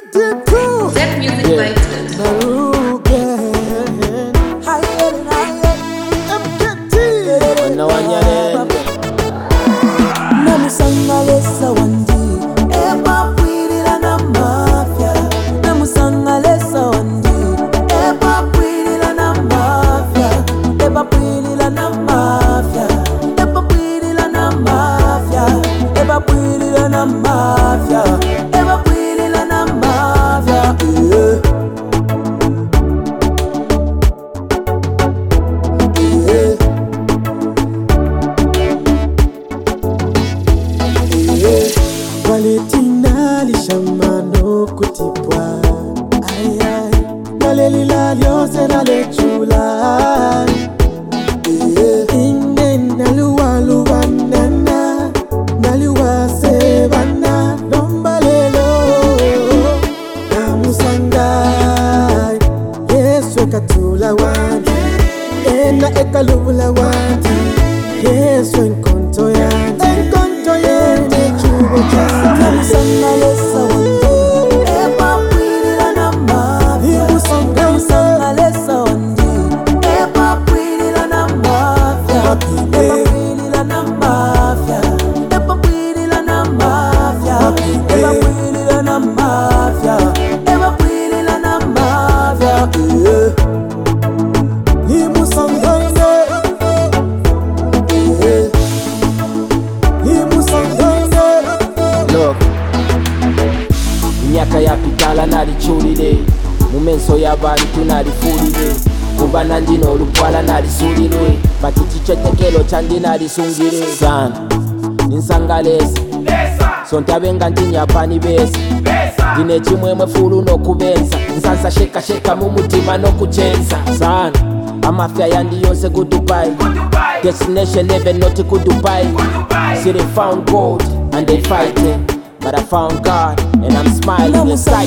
That music lighted. Valentina lishamano kutipwa ayay nalelila lyose nalechula inde naluwaluwanana naluwasebana lombalelo namusangay Yesu ekatula wanti ena ekalula wanti Yesu enkonto yanti Myaka yapitala nalichulire mumenso y'abantu nalifulire kuba nandino olupwala nalisulire bakiti kyetekelo kyandi nalisungire sana ninsangalesa so ntabenga ntinyapani besa ndine kimwemwe fulu n'okubenza nsansa shekasheka mu mutima n'okuchensa sana amafya yandi yonse ku Dubai destination never not ku Dubai see they found gold and they fighting but I found God and I'm smiling inside.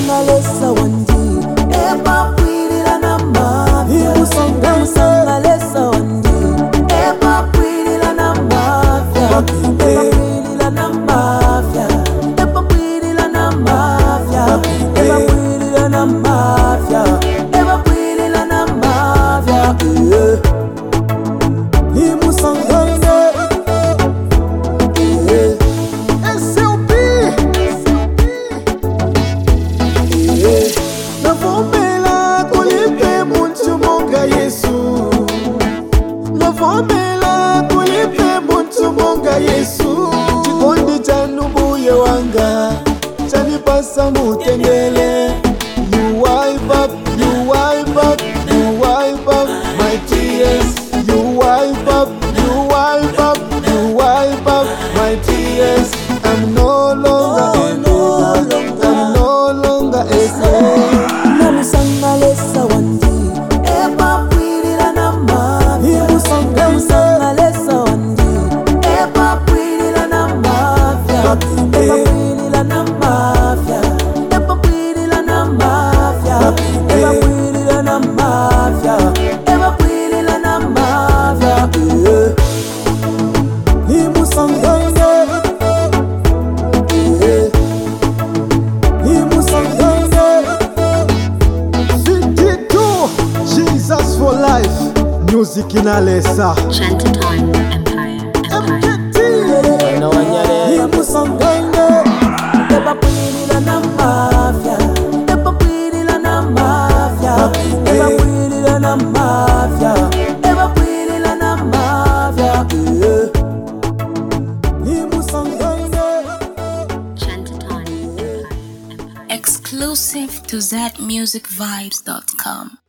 Yesu chikondi chanu buye wanga chanipasa mutendele you wipe up my tears you wipe up my tears I'm no longer a slave namusangalesa wandi eba pwirira namba namusangalesa wandi Jesus for life music inalesa Time Empire. Exclusive to ZMusicVibes.com.